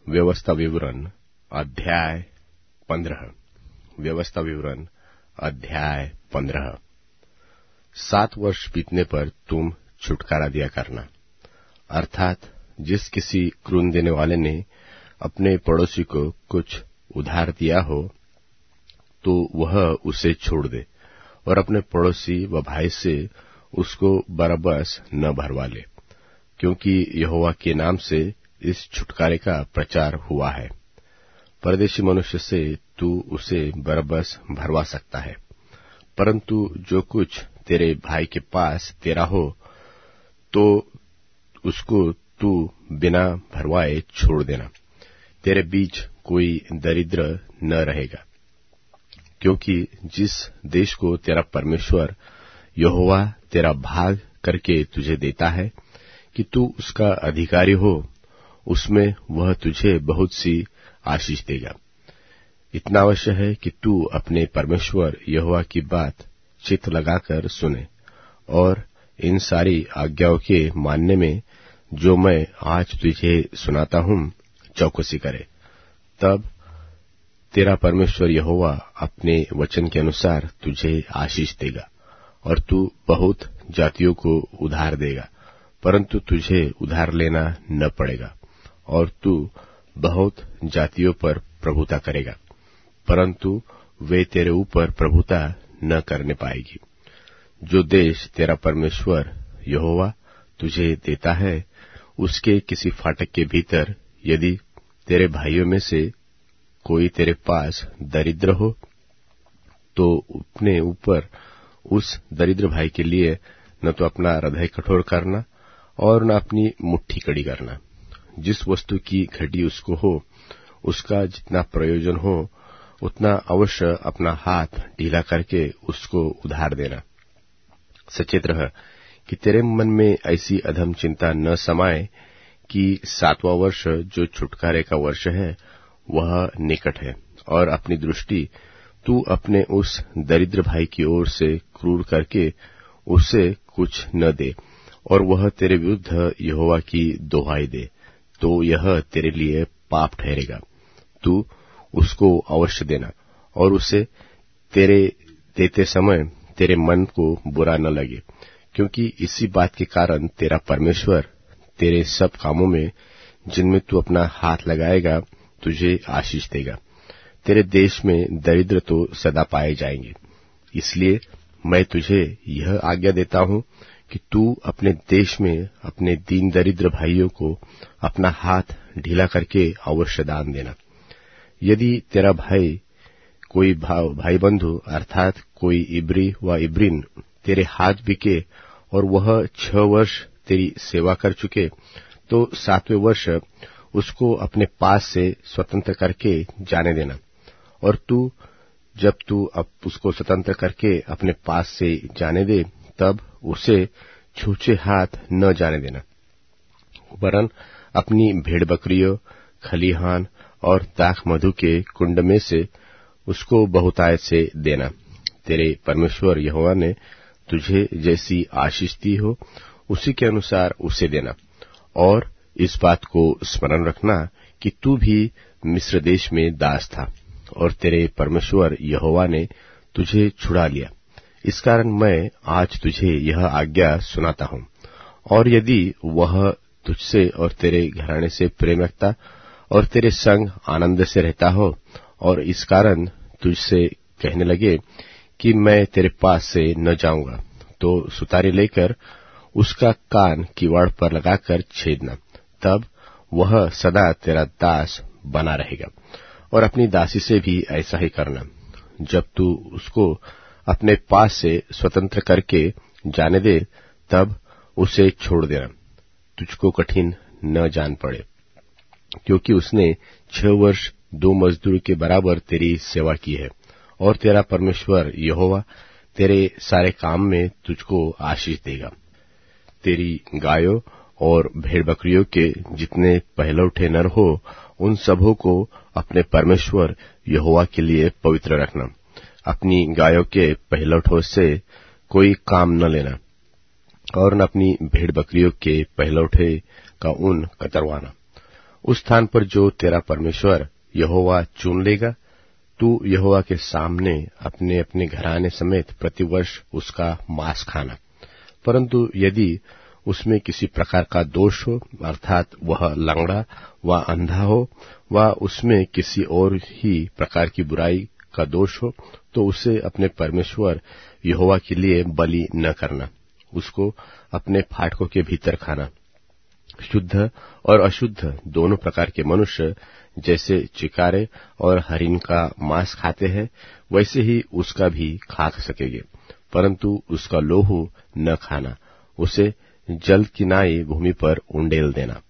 व्यवस्था विवरण अध्याय 15। व्यवस्था विवरण अध्याय 15। 7 वर्ष बीतने पर तुम छुटकारा दिया करना, अर्थात जिस किसी क्रून देने वाले ने अपने पड़ोसी को कुछ उधार दिया हो तो वह उसे छोड़ दे और अपने पड़ोसी व भाई से उसको बरबस न भरवा ले, क्योंकि यहोवा के नाम से इस छुटकारे का प्रचार हुआ है। परदेशी मनुष्य से तू उसे बरबस भरवा सकता है, परंतु जो कुछ तेरे भाई के पास तेरा हो तो उसको तू बिना भरवाए छोड़ देना। तेरे बीच कोई दरिद्र न रहेगा, क्योंकि जिस देश को तेरा परमेश्वर यहोवा तेरा भाग करके तुझे देता है कि तू उसका अधिकारी हो, उसमें वह तुझे बहुत सी आशीष देगा। इतना अवश्य है कि तू अपने परमेश्वर यहोवा की बात चित्त लगाकर सुने और इन सारी आज्ञाओं के मानने में जो मैं आज तुझे सुनाता हूं चौकसी करे। तब तेरा परमेश्वर यहोवा अपने वचन के अनुसार तुझे आशीष देगा और तू बहुत जातियों को उधार देगा, परंतु तुझे उधार लेना न पड़ेगा, और तू बहुत जातियों पर प्रभुता करेगा, परंतु वे तेरे ऊपर प्रभुता न करने पाएगी। जो देश तेरा परमेश्वर यहोवा तुझे देता है, उसके किसी फाटक के भीतर यदि तेरे भाइयों में से कोई तेरे पास दरिद्र हो, तो अपने ऊपर उस दरिद्र भाई के लिए न तो अपना हृदय कठोर करना और न अपनी मुट्ठी कड़ी करना। जिस वस्तु की घटी उसको हो, उसका जितना प्रयोजन हो उतना अवश्य अपना हाथ ढीला करके उसको उधार देना। सचेत रह कि तेरे मन में ऐसी अधम चिंता न समाये कि 7वां वर्ष जो छुटकारे का वर्ष है वह निकट है, और अपनी दृष्टि तू अपने उस दरिद्र भाई की ओर से क्रूर करके उसे कुछ न दे और वह तेरे विरुद्ध यहोवा की दोहाई दे, तो यह तेरे लिए पाप ठहरेगा। तू उसको अवश्य देना और उसे तेरे देते समय तेरे मन को बुरा न लगे, क्योंकि इसी बात के कारण तेरा परमेश्वर तेरे सब कामों में जिनमें तू अपना हाथ लगाएगा तुझे आशीष देगा। तेरे देश में दरिद्र तो सदा पाए जाएंगे। इसलिए मैं तुझे यह आज्ञा देता हूं कि तू अपने देश में अपने दीन दरिद्र भाइयों को अपना हाथ ढीला करके अवश्य दान देना। यदि तेरा भाई कोई भाई बंधु अर्थात कोई इब्री व इब्रीन तेरे हाथ बिके और वह 6 वर्ष तेरी सेवा कर चुके, तो 7वें वर्ष उसको अपने पास से स्वतंत्र करके जाने देना, और जब तू उसको स्वतंत्र करके अपने पास से जाने दे तब उसे छूछे हाथ न जाने देना, वरन अपनी भेड़ बकरियों, खलिहान और दाख मधु के कुंड में से उसको बहुतायत से देना। तेरे परमेश्वर यहोवा ने तुझे जैसी आशीष दी हो उसी के अनुसार उसे देना। और इस बात को स्मरण रखना कि तू भी मिस्र देश में दास था और तेरे परमेश्वर यहोवा ने तुझे छुड़ा लिया। इस कारण मैं आज तुझे यह आज्ञा सुनाता हूं। और यदि वह तुझसे और तेरे घराने से प्रेम रखता और तेरे संग आनंद से रहता हो और इस कारण तुझसे कहने लगे कि मैं तेरे पास से न जाऊंगा, तो सुतारी लेकर उसका कान किवाड़ पर लगाकर छेदना, तब वह सदा तेरा दास बना रहेगा। और अपनी दासी से भी ऐसा ही करना। जब तू उसको अपने पास से स्वतंत्र करके जाने दे तब उसे छोड़ देना, तुझको कठिन न जान पड़े, क्योंकि उसने 6 वर्ष 2 मजदूर के बराबर तेरी सेवा की है, और तेरा परमेश्वर यहोवा तेरे सारे काम में तुझको आशीष देगा। तेरी गायों और भेड़ बकरियों के जितने पहलौठे नर हो उन सबों को अपने परमेश्वर यहोवा के लिए पवित्र रखना। अपनी गायों के पहलौठों से कोई काम न लेना और न अपनी भेड़ बकरियों के पहलौठे का ऊन कतरवाना। उस स्थान पर जो तेरा परमेश्वर यहोवा चुन लेगा, तू यहोवा के सामने अपने अपने घराने समेत प्रतिवर्ष उसका मांस खाना। परंतु यदि उसमें किसी प्रकार का दोष हो, अर्थात वह लंगड़ा व अंधा हो, व उसमें किसी और ही प्रकार की बुराई का दोष हो, तो उसे अपने परमेश्वर यहोवा के लिए बलि न करना। उसको अपने फाटकों के भीतर खाना। शुद्ध और अशुद्ध दोनों प्रकार के मनुष्य जैसे चिकारे और हरिन का मांस खाते हैं, वैसे ही उसका भी खा सकेंगे, परंतु उसका लोहू न खाना। उसे जल किनाई भूमि पर उंडेल देना।